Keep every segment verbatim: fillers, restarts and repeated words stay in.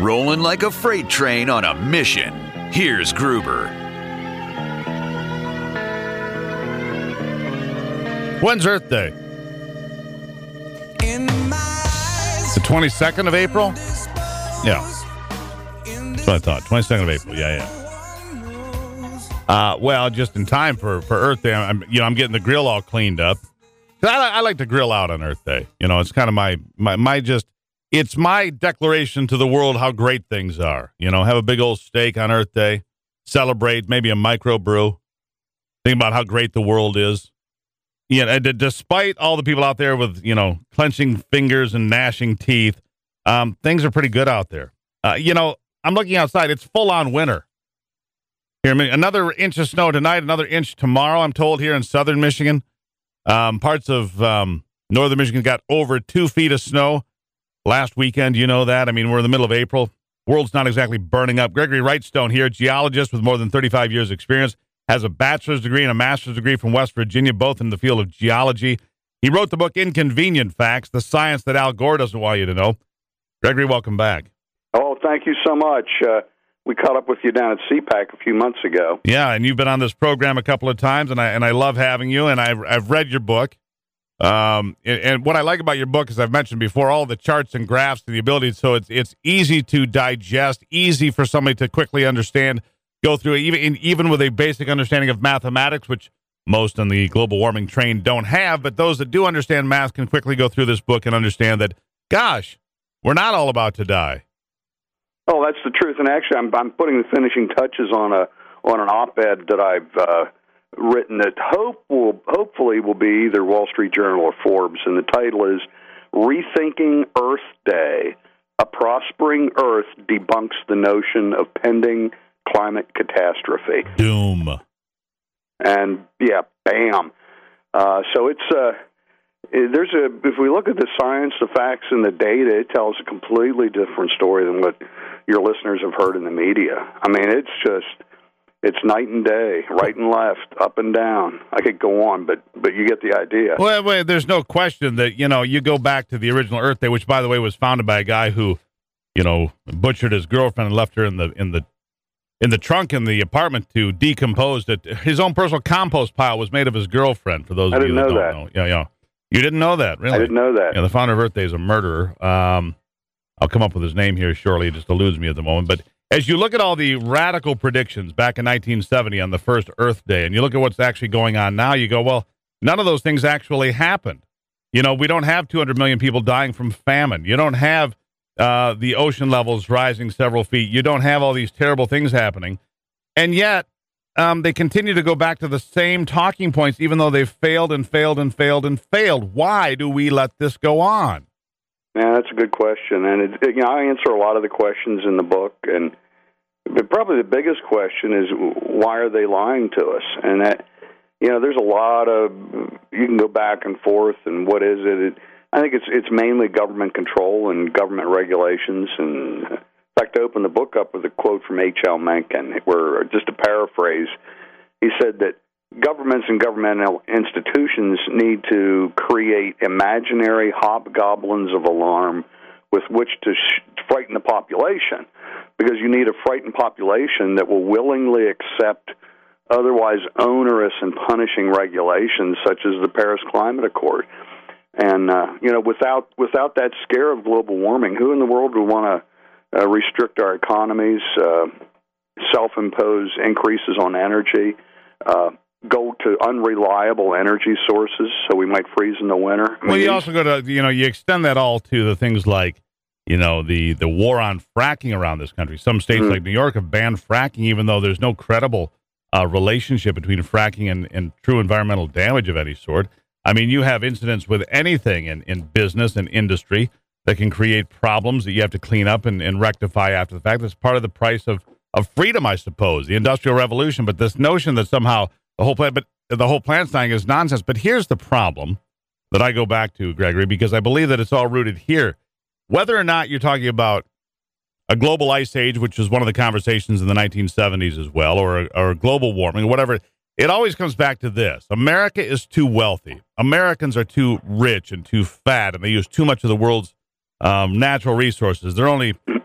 Rolling like a freight train on a mission. Here's Gruber. When's Earth Day? The twenty-second of April? Yeah. That's what I thought. twenty-second of April. Yeah, yeah. Uh, well, just in time for, for Earth Day, I'm you know I'm getting the grill all cleaned up. I, I like to grill out on Earth Day. You know, it's kind of my, my my just it's my declaration to the world how great things are. You know, have a big old steak on Earth Day, celebrate, maybe a microbrew, think about how great the world is. Yeah, and d- despite all the people out there with you know clenching fingers and gnashing teeth, um, things are pretty good out there. Uh, you know, I'm looking outside; it's full on winter. Here, another inch of snow tonight, another inch tomorrow, I'm told, here in southern Michigan. Um, parts of um, northern Michigan got over two feet of snow last weekend. You know that. I mean, we're in the middle of April. World's not exactly burning up. Gregory Wrightstone here, geologist with more than thirty-five years experience, has a bachelor's degree and a master's degree from West Virginia, both in the field of geology. He wrote the book Inconvenient Facts, the science that Al Gore doesn't want you to know. Gregory, welcome back. Oh, thank you so much. Uh, we caught up with you down at C PAC a few months ago. Yeah, and you've been on this program a couple of times, and I and I love having you, and I've, I've read your book. Um, and, and what I like about your book, as I've mentioned before, all the charts and graphs, the ability, so it's it's easy to digest, easy for somebody to quickly understand, go through, even even with a basic understanding of mathematics, which most on the global warming train don't have, but those that do understand math can quickly go through this book and understand that, gosh, we're not all about to die. Oh, that's the truth. And actually, I'm, I'm putting the finishing touches on a on an op-ed that I've uh, written that hope will hopefully will be either Wall Street Journal or Forbes, and the title is "Rethinking Earth Day: A Prospering Earth Debunks the Notion of Pending Climate Catastrophe." Doom. And yeah, bam. Uh, so it's uh, there's a if we look at the science, the facts, and the data, it tells a completely different story than what your listeners have heard in the media. I mean, it's just it's night and day, right and left, up and down. I could go on, but but you get the idea. Well, well, there's no question that you know you go back to the original Earth Day, which, by the way, was founded by a guy who, you know, butchered his girlfriend and left her in the in the in the trunk in the apartment to decompose. That his own personal compost pile was made of his girlfriend. For those I of you that know don't that. know, yeah, yeah, you didn't know that, really? I didn't know that. Yeah, the founder of Earth Day is a murderer. Um, I'll come up with his name here shortly. It just eludes me at the moment. But as you look at all the radical predictions back in nineteen seventy on the first Earth Day, and you look at what's actually going on now, you go, well, none of those things actually happened. You know, we don't have two hundred million people dying from famine. You don't have uh, the ocean levels rising several feet. You don't have all these terrible things happening. And yet, um, they continue to go back to the same talking points, even though they've failed and failed and failed and failed. Why do we let this go on? Man, that's a good question, and it, it, you know, I answer a lot of the questions in the book, and but probably the biggest question is why are they lying to us? And that, you know, there's a lot of you can go back and forth, and what is it? it I think it's it's mainly government control and government regulations. And in fact, I opened the book up with a quote from H L Mencken, where just to paraphrase, he said that governments and governmental institutions need to create imaginary hobgoblins of alarm with which to sh- frighten the population, because you need a frightened population that will willingly accept otherwise onerous and punishing regulations such as the Paris Climate Accord. And, uh, you know, without without that scare of global warming, who in the world would want to uh, restrict our economies, uh, self-impose increases on energy, uh, go to unreliable energy sources so we might freeze in the winter? I mean, well, you also go to, you know, you extend that all to the things like, you know, the, the war on fracking around this country. Some states mm-hmm. like New York have banned fracking, even though there's no credible uh, relationship between fracking and, and true environmental damage of any sort. I mean, you have incidents with anything in, in business and industry that can create problems that you have to clean up and, and rectify after the fact. That's part of the price of, of freedom, I suppose, the Industrial Revolution. But this notion that somehow the whole planet, but the whole planet's dying is nonsense. But here's the problem that I go back to, Gregory, because I believe that it's all rooted here. Whether or not you're talking about a global ice age, which was one of the conversations in the nineteen seventies as well, or, or global warming, or whatever, it always comes back to this. America is too wealthy. Americans are too rich and too fat, and they use too much of the world's um, natural resources. They're only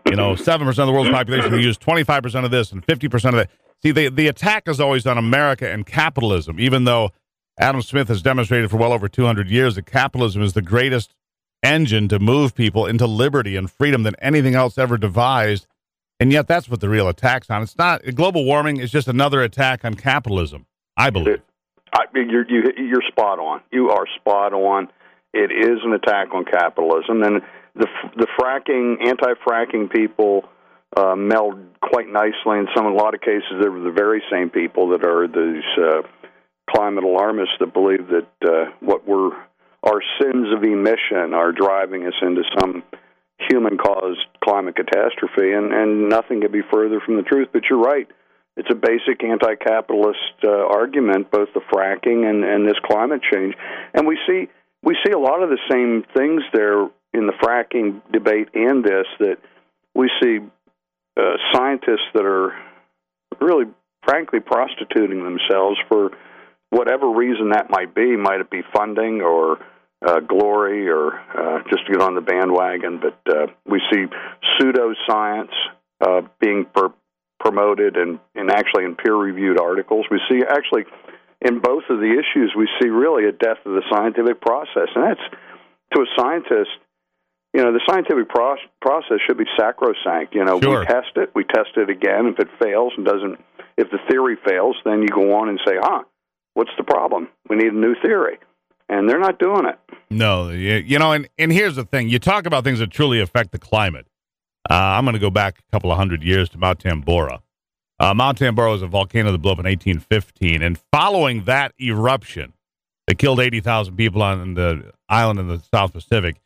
You know, seven percent of the world's population use twenty-five percent of this and fifty percent of that. See, the, the attack is always on America and capitalism, even though Adam Smith has demonstrated for well over two hundred years that capitalism is the greatest engine to move people into liberty and freedom than anything else ever devised. And yet that's what the real attack's on. It's not global warming is just another attack on capitalism, I believe. I, you're, you, you're spot on. You are spot on. It is an attack on capitalism. And the the fracking, anti-fracking people uh, meld quite nicely. In some, a lot of cases, they're the very same people that are these uh, climate alarmists that believe that uh, what we're our sins of emission are driving us into some human-caused climate catastrophe, and, and nothing could be further from the truth. But you're right. It's a basic anti-capitalist uh, argument, both the fracking and, and this climate change. And we see we see a lot of the same things there in the fracking debate and this, that we see uh, scientists that are really, frankly, prostituting themselves for whatever reason that might be. Might it be funding or uh, glory or uh, just to get on the bandwagon? But uh, we see pseudoscience uh, being per- promoted and, and actually in peer-reviewed articles. We see actually in both of the issues, we see really a death of the scientific process. And that's, to a scientist, you know, the scientific pro- process should be sacrosanct. You know, sure. We test it, we test it again. If it fails and doesn't, if the theory fails, then you go on and say, huh, what's the problem? We need a new theory. And they're not doing it. No, you, you know, and, and here's the thing. You talk about things that truly affect the climate. Uh, I'm going to go back a couple of hundred years to Mount Tambora. Uh, Mount Tambora was a volcano that blew up in eighteen fifteen. And following that eruption that killed eighty thousand people on the island in the South Pacific,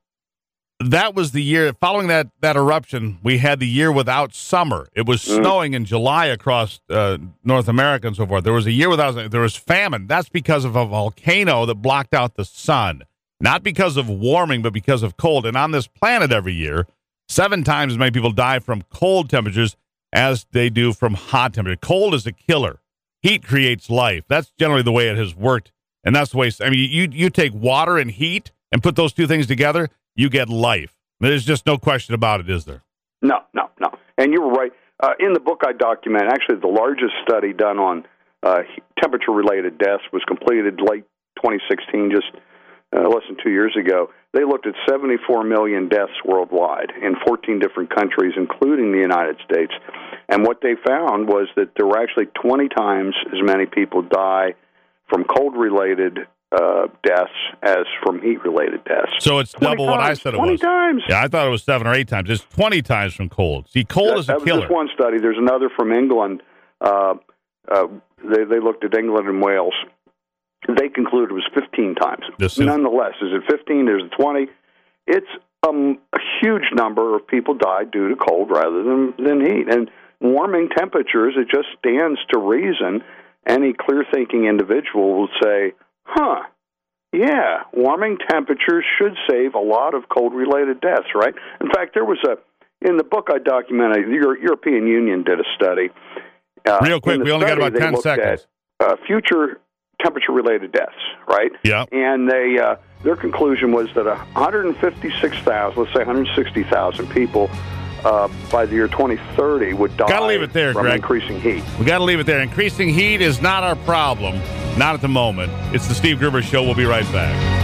that was the year, following that, that eruption, we had the year without summer. It was mm. snowing in July across uh, North America and so forth. There was a year without, there was famine. That's because of a volcano that blocked out the sun. Not because of warming, but because of cold. And on this planet every year, seven times as many people die from cold temperatures as they do from hot temperatures. Cold is a killer. Heat creates life. That's generally the way it has worked. And that's the way, I mean, you, you take water and heat and put those two things together, you get life. There's just no question about it, is there? No, no, no. And you were right. Uh, in the book I document, actually the largest study done on uh, temperature-related deaths was completed late twenty sixteen, just uh, less than two years ago. They looked at seventy-four million deaths worldwide in fourteen different countries, including the United States. And what they found was that there were actually twenty times as many people die from cold-related Uh, deaths as from heat-related deaths. So it's double times, what I said it twenty was. twenty times. Yeah, I thought it was seven or eight times. It's twenty times from cold. See, cold that, is a that was killer. just one study. There's another from England. Uh, uh, they, they looked at England and Wales. They concluded it was fifteen times. This is- Nonetheless, is it fifteen? There's twenty. It's um, a huge number of people died due to cold rather than, than heat. And warming temperatures, it just stands to reason any clear-thinking individual will say, huh, yeah, warming temperatures should save a lot of cold-related deaths, right? In fact, there was a, in the book I documented, the Euro- European Union did a study. Uh, Real quick, we only got about ten seconds. At, uh, future temperature-related deaths, right? Yeah. And they, uh, their conclusion was that one hundred fifty-six thousand, let's say one hundred sixty thousand people uh, by the year twenty thirty would die Gotta leave it there, from Greg. increasing heat. We got to leave it there. Increasing heat is not our problem. Not at the moment. It's the Steve Gerber Show. We'll be right back.